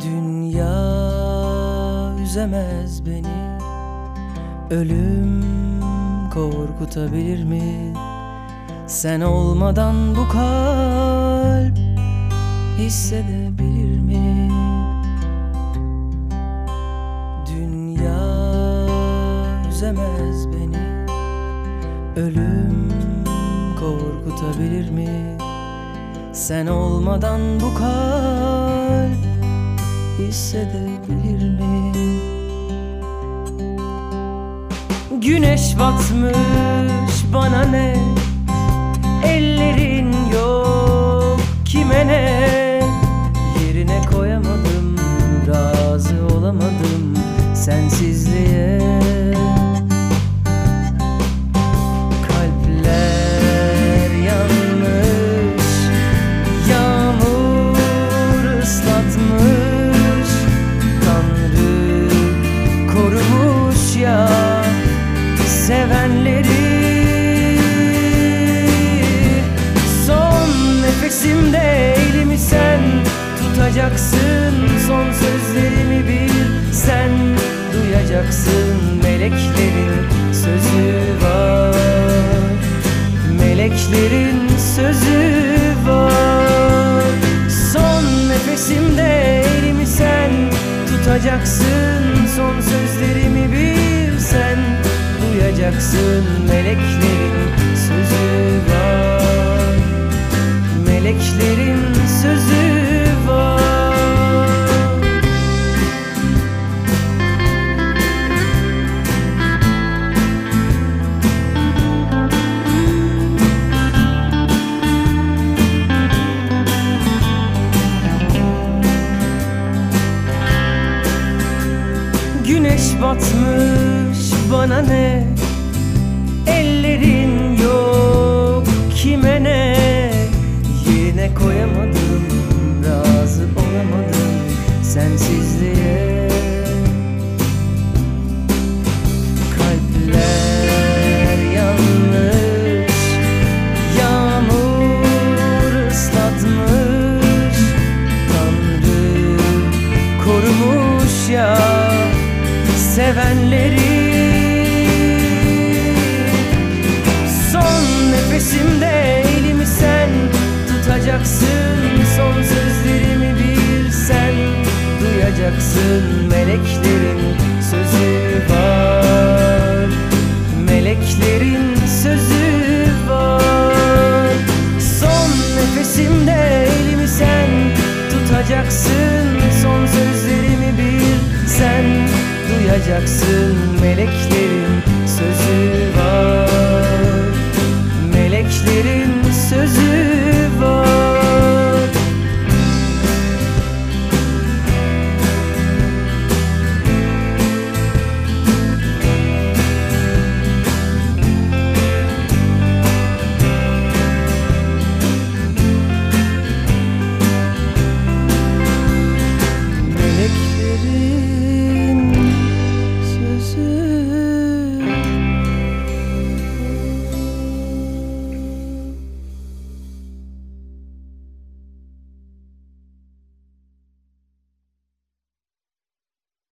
Dünya üzemez beni, ölüm korkutabilir mi? Sen olmadan bu kalp hissedebilir mi? Dünya üzemez beni, ölüm korkutabilir mi? Sen olmadan bu kalp hissedebilir mi? Güneş batmış, bana ne? Ellerin yok, kime ne? Yerine koyamadım, razı olamadım sensizliğe. Kalpler yanmış, yağmur ıslatmış, Tanrı korumuş ya sevenleri. Son nefesimde elimi sen tutacaksın, son sözlerimi bil sen duyacaksın. Meleklerin sözü var, meleklerin sözü var. Son nefesimde elimi sen tutacaksın, son sözlerimi bil sen duyacaksın. Meleklerin sözü var, meleklerin sözü var. Güneş batmış, bana ne? Ellerin yok, kime ne? Yerine koyamadım, razı olamadım sensizliğe. Kalpler yanmış, yağmur ıslatmış, Tanrı korumuş ya sevenleri. Son nefesimde elimi sen tutacaksın, son sözlerimi bil sen duyacaksın. Meleklerin sözü var, meleklerin sözü var. Son nefesimde elimi sen tutacaksın, son sözlerimi bil sen duyacaksın. Meleklerin